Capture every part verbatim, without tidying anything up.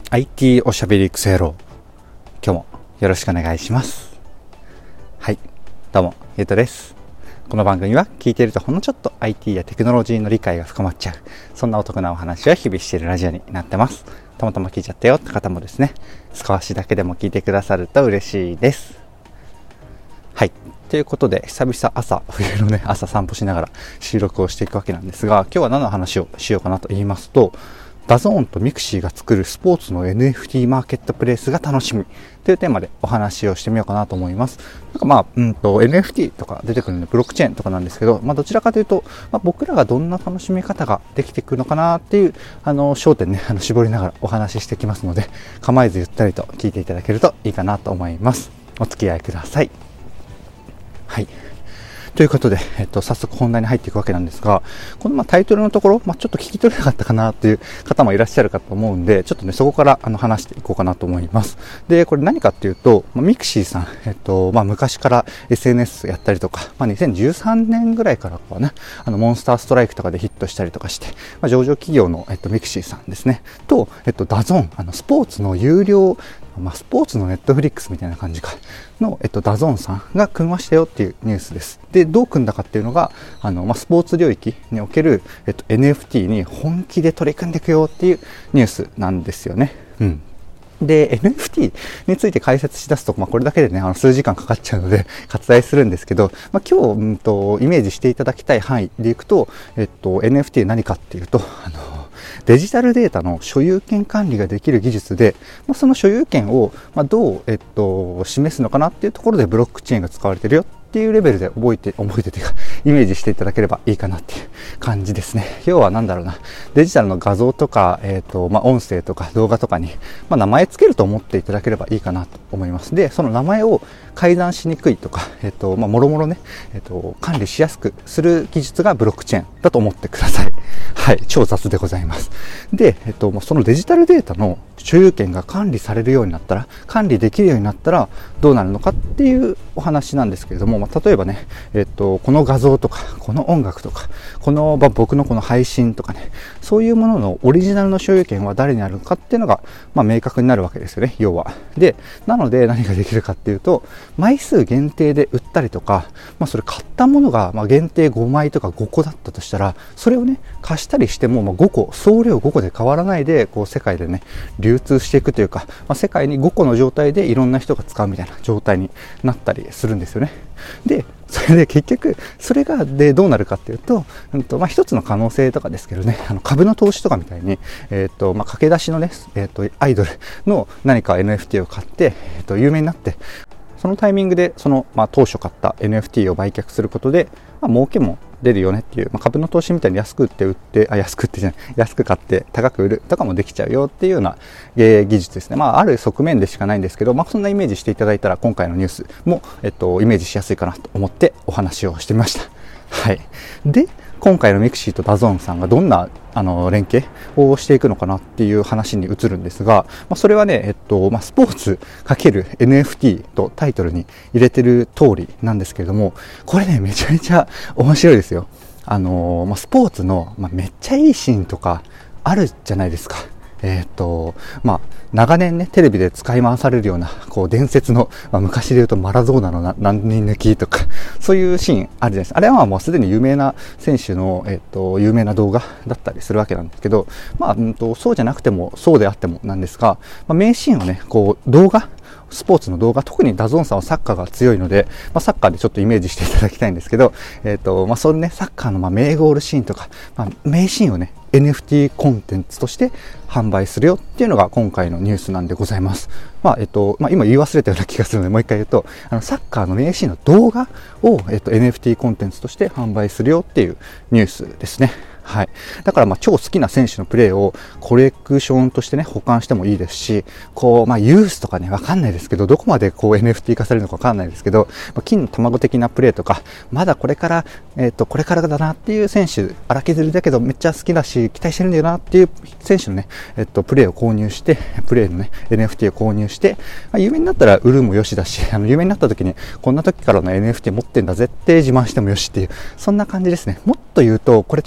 アイティー おしゃべりクソ野郎、今日もよろしくお願いします。はい、どうもゆうとです。この番組は聞いているとほんのちょっと アイティー やテクノロジーの理解が深まっちゃう、そんなお得なお話を日々しているラジオになってます。たまたま聞いちゃったよって方もですね、少しだけでも聞いてくださると嬉しいです。はい、ということで久々朝冬のね朝散歩しながら収録をしていくわけなんですが、今日は何の話をしようかなと言いますと、ダゾーンとミクシーが作るスポーツの エヌエフティー マーケットプレイスが楽しみというテーマでお話をしてみようかなと思います。なんかまあ、うんと エヌエフティー とか出てくるのでブロックチェーンとかなんですけど、まあどちらかというと、まあ、僕らがどんな楽しみ方ができてくるのかなっていうあの焦点ねあの絞りながらお話ししてきますので、構えずゆったりと聞いていただけるといいかなと思います。お付き合いください。はい。ということで、えっと、早速本題に入っていくわけなんですが、このまあタイトルのところ、まあ、ちょっと聞き取れなかったかなという方もいらっしゃるかと思うんで、ちょっとね、そこからあの話していこうかなと思います。で、これ何かっていうと、まあ、ミクシーさん、えっと、まあ、昔から エスエヌエス やったりとか、まあ、にせんじゅうさんねんぐらいからかね、あの、モンスターストライクとかでヒットしたりとかして、まあ、上場企業の、えっと、ミクシーさんですね、と、えっと、ダゾーン、あの、スポーツの有料、まあ、スポーツのネットフリックスみたいな感じかの、えっと、ダゾーンさんが組みましたよっていうニュースです。で、どう組んだかっていうのが、あの、まあ、スポーツ領域における、えっと、エヌエフティー に本気で取り組んでいくよっていうニュースなんですよね。うん。で、エヌエフティー について解説しだすと、まあ、これだけでね、あの、数時間かかっちゃうので、割愛するんですけど、まあ、今日、うんと、イメージしていただきたい範囲でいくと、えっと、エヌエフティー 何かっていうと、あの、デジタルデータの所有権管理ができる技術で、まあ、その所有権を、まあ、どう、えっと、示すのかなっていうところでブロックチェーンが使われてるよっていうレベルで覚えて、覚えてというか、イメージしていただければいいかなっていう感じですね。要はなんだろうな、デジタルの画像とか、えっと、まあ、音声とか動画とかに、まあ、名前つけると思っていただければいいかなと思います。で、その名前を改ざんしにくいとか、えっと、まあ、もろもろね、えっと、管理しやすくする技術がブロックチェーンだと思ってください。はい、超雑でございます。で、えっと、そのデジタルデータの所有権が管理されるようになったら、管理できるようになったらどうなるのかっていうお話なんですけれども、まあ、例えばね、えっと、この画像とか、この音楽とか、この、まあ、僕のこの配信とかね、そういうもののオリジナルの所有権は誰にあるのかっていうのが、まあ、明確になるわけですよね、要は。で、なので何ができるかっていうと、枚数限定で売ったりとか、まあ、それ買ったものが、まあ、限定ごまいとかごこだったとしたら、それをね、貸したりしても、まあ、ごこ、総量ごこで変わらないで、こう、世界でね、流通していくというか、まあ、世界にごこの状態でいろんな人が使うみたいな状態になったりするんですよね。で、それで結局、それがでどうなるかっていうと、うんとまあ、一つの可能性とかですけどね、あの株の投資とかみたいに、えっと、まあ、駆け出しのね、えっと、アイドルの何か エヌエフティー を買って、えっと、有名になって、そのタイミングで、その、まあ、当初買った エヌエフティー を売却することで、まあ、儲けも出るよねっていう、まあ、株の投資みたいに安く売って売って、あ、安く売ってじゃない、安く買って高く売るとかもできちゃうよっていうような、えー、技術ですね。まあ、ある側面でしかないんですけど、まあ、そんなイメージしていただいたら、今回のニュースも、えっと、イメージしやすいかなと思ってお話をしてみました。はい。で、今回のミクシーとダゾーンさんがどんなあの連携をしていくのかなっていう話に移るんですが、まあ、それはね、えっと、まあ、スポーツ×エヌエフティー とタイトルに入れてる通りなんですけれども、これね、めちゃめちゃ面白いですよ。あの、まあ、スポーツの、まあ、めっちゃいいシーンとかあるじゃないですか。えっと、まあ、長年ね、テレビで使い回されるような、こう、伝説の、まあ、昔で言うとマラドーナの何人抜きとか、そういうシーンあるじゃないですか。あれはもうすでに有名な選手の、えっと、有名な動画だったりするわけなんですけど、まあ、うんと、そうじゃなくても、そうであってもなんですが、まあ、名シーンをね、こう、動画、スポーツの動画、特にダゾーンさんはサッカーが強いので、まあ、サッカーでちょっとイメージしていただきたいんですけど、えっと、まあ、そのね、サッカーのまあ名ゴールシーンとか、まあ、名シーンをね、エヌエフティー コンテンツとして販売するよっていうのが今回のニュースなんでございます。まあ、えっと、まあ、今言い忘れたような気がするので、もう一回言うと、あの、サッカーの名シーンの動画を、えっと、エヌエフティー コンテンツとして販売するよっていうニュースですね。はい。だからまあ超好きな選手のプレーをコレクションとしてね、保管してもいいですし、こう、まあユースとかね、わかんないですけど、どこまでこう エヌエフティー 化されるのかわかんないですけど、まあ、金の卵的なプレーとか、まだこれから、えっと、これからだなっていう選手、荒削りだけどめっちゃ好きだし、期待してるんだよなっていう選手のね、えっと、プレーを購入して、プレーのね、エヌエフティー を購入して、まあ、有名になったら売るもよしだし、あの、有名になった時に、こんな時からの エヌエフティー 持ってんだぜって自慢してもよしっていう、そんな感じですね。もっと言うと、これちょっとまあ別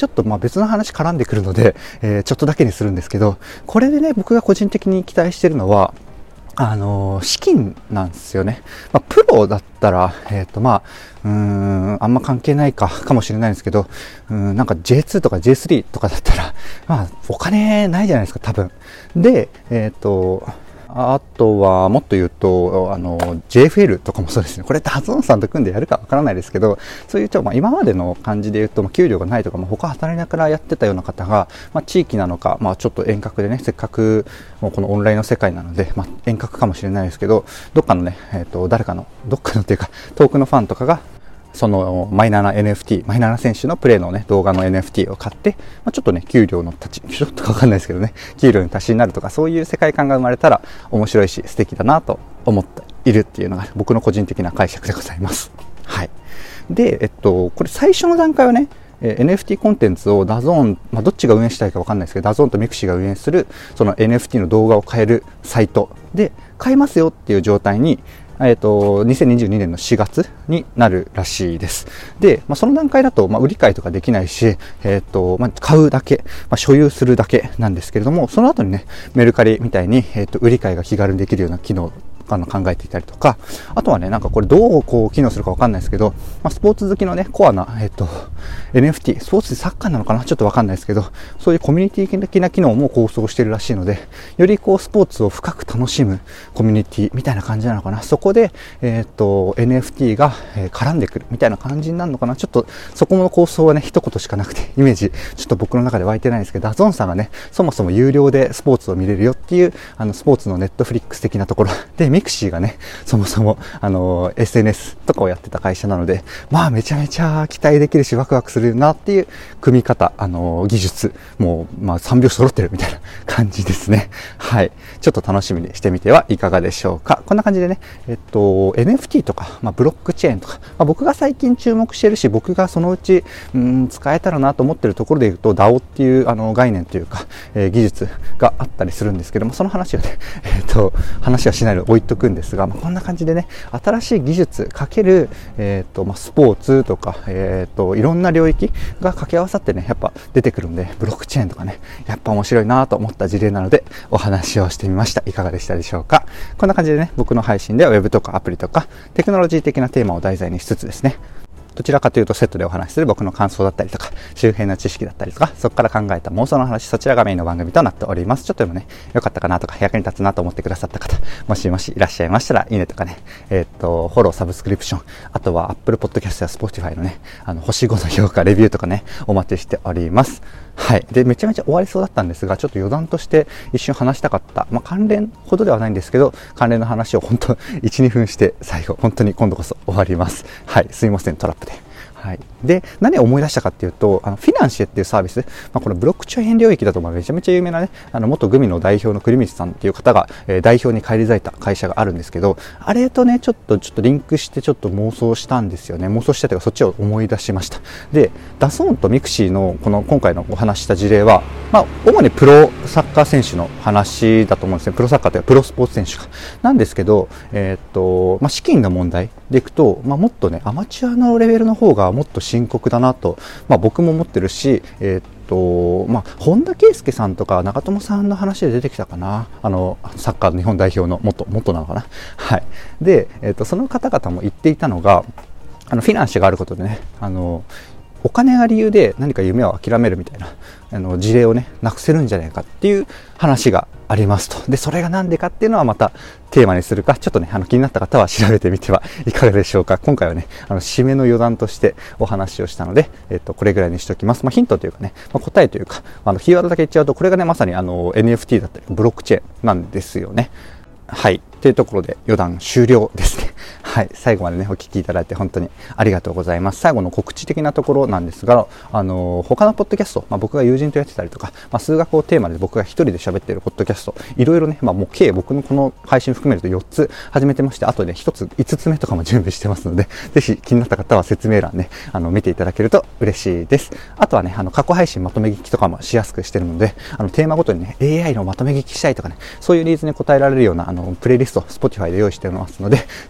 別の話絡んでくるので、えー、ちょっとだけにするんですけど、これでね、僕が個人的に期待してるのは、あのー、資金なんですよね。まあ、プロだったら、えっと、まあ、うーん、あんま関係ないか、かもしれないんですけど、うーん、なんか ジェイツー とか ジェイスリー とかだったら、まあ、お金ないじゃないですか、多分。で、えっと、あとは、もっと言うと、あの、ジェイエフエル とかもそうですね。これダゾーンさんと組んでやるかわからないですけど、そういうちょ、まあ、今までの感じで言うと、まあ、給料がないとか、まあ、他働きながらやってたような方が、まあ、地域なのか、まあ、ちょっと遠隔でね、せっかく、もうこのオンラインの世界なので、まあ、遠隔かもしれないですけど、どっかのね、えっと、誰かの、どっかのっていうか、遠くのファンとかが、そのマイナーな エヌエフティー、マイナーな選手のプレーのね、動画の エヌエフティー を買って、まあ、ちょっとね、給料の立ち、ちょっとわかんないですけどね、給料の足しになるとか、そういう世界観が生まれたら面白いし、素敵だなと思っているっていうのが僕の個人的な解釈でございます。はい。で、えっと、これ最初の段階はね、エヌエフティー コンテンツをダゾーン、まあ、どっちが運営したいかわかんないですけど、ダゾーンとミクシーが運営する、その エヌエフティー の動画を買えるサイトで、買えますよっていう状態に、えっと、にせんにじゅうにねんのしがつになるらしいです。で、まあ、その段階だと、まあ、売り買いとかできないし、えっと、まあ、買うだけ、まあ、所有するだけなんですけれども、その後にね、メルカリみたいに、えっと、売り買いが気軽にできるような機能、あの考えていたりとか、あとはね、なんかこれどうこう機能するかわかんないですけど、まあ、スポーツ好きのね、コアな、えっと、エヌエフティー、スポーツでサッカーなのかなちょっとわかんないですけど、そういうコミュニティ的な機能も構想しているらしいので、よりこうスポーツを深く楽しむコミュニティみたいな感じなのかな。そこで、えっと、エヌエフティー が絡んでくるみたいな感じになるのかな。ちょっとそこの構想はね、一言しかなくて、イメージ、ちょっと僕の中で湧いてないんですけど、ダゾーンさんがね、そもそも有料でスポーツを見れるよっていう、あの、スポーツのネットフリックス的なところで、ミクシーがね、そもそも、あの、エスエヌエス とかをやってた会社なので、まあ、めちゃめちゃ期待できるし、ワクワクするなっていう組み方、あの、技術、もう、まあ、さんびょう揃ってるみたいな感じですね。はい。ちょっと楽しみにしてみてはいかがでしょうか。こんな感じでね、えっと、エヌエフティー とか、まあ、ブロックチェーンとか、まあ、僕が最近注目してるし、僕がそのうち、うん、使えたらなと思ってるところで言うと、ダオ っていう、あの、概念というか、えー、技術があったりするんですけども、その話をね、えっと、話はしないで置いとくんですが、まあ、こんな感じでね、新しい技術かける、えっと、まあ、スポーツとか、えっと、いろんな領域が掛け合わさってね、やっぱ出てくるんで、ブロックチェーンとかね、やっぱ面白いなと思った事例なので、お話をしてみました。いかがでしたでしょうか。こんな感じでね、僕の配信では ウェブ とかアプリとか、テクノロジー的なテーマを題材にしつつですね、どちらかというとセットでお話しする僕の感想だったりとか、周辺の知識だったりとか、そこから考えた妄想の話、そちらがメインの番組となっております。ちょっとでもね、良かったかなとか、役に立つなと思ってくださった方、もしもしいらっしゃいましたら、いいねとかね、えー、っと、フォロー、サブスクリプション、あとは Apple Podcast や Spotify のね、あの、星ごの評価、レビューとかね、お待ちしております。はい。で、めちゃめちゃ終わりそうだったんですが、ちょっと余談として一瞬話したかった、まあ、関連ほどではないんですけど、関連の話を本当いち、にふんして最後、本当に今度こそ終わります。はい。すいません、トラップで。はい、で何を思い出したかっていうと、あのフィナンシェっていうサービス、まあ、このブロックチェーン領域だとまあめちゃめちゃ有名なね、あの元グミの代表の栗光さんっていう方が、えー、代表に返り咲いた会社があるんですけど、あれとねちょっとちょっとリンクしてちょっと妄想したんですよね。妄想したというかそっちを思い出しました。で、ダゾーンとミクシーのこの今回のお話した事例は、まあ主にプロサッカー選手の話だと思うんですね。プロサッカーというかプロスポーツ選手かなんですけど、えー、っとまあ資金の問題でいくと、まあもっとねアマチュアのレベルの方がもっと深刻だなと、まあ、僕も思ってるし、えーっとまあ、本田圭佑さんとか長友さんの話で出てきたかな、あのサッカーの日本代表の元元なのかな、はい、で、えーっとその方々も言っていたのが、あのフィナンシェがあることでね、あのお金が理由で何か夢を諦めるみたいなあの事例をねなくせるんじゃないかっていう話がありますと。で、それがなんでかっていうのはまたテーマにするか、ちょっとねあの気になった方は調べてみてはいかがでしょうか。今回はねあの締めの余談としてお話をしたので、えっとこれぐらいにしておきます。まあ、ヒントというかね、まあ、答えというか、あのキーワードだけ言っちゃうと、これがねまさにあの エヌエフティー だったりブロックチェーンなんですよね。はい。というところで余談終了ですね。はい。最後までね、お聞きいただいて本当にありがとうございます。最後の告知的なところなんですが、あの、他のポッドキャスト、まあ、僕が友人とやってたりとか、まあ、数学をテーマで僕が一人で喋っているポッドキャスト、いろいろね、まあ、もう計僕のこの配信含めるとよっつ始めてまして、あとね、ひとつ、いつつめとかも準備してますので、ぜひ気になった方は説明欄ね、あの、見ていただけると嬉しいです。あとはね、あの、過去配信まとめ聞きとかもしやすくしてるので、あの、テーマごとにね、エーアイ のまとめ聞きしたいとかね、そういうニーズに応えられるような、あの、プレイリスト、Spotify で用意してますので、そちらも設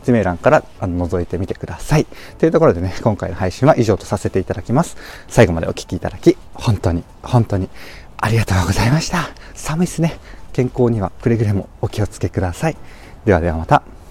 説明欄からあの覗いてみてください。というところでね、今回の配信は以上とさせていただきます。最後までお聞きいただき、本当に、本当にありがとうございました。寒いですね。健康にはくれぐれもお気をつけください。ではではまた。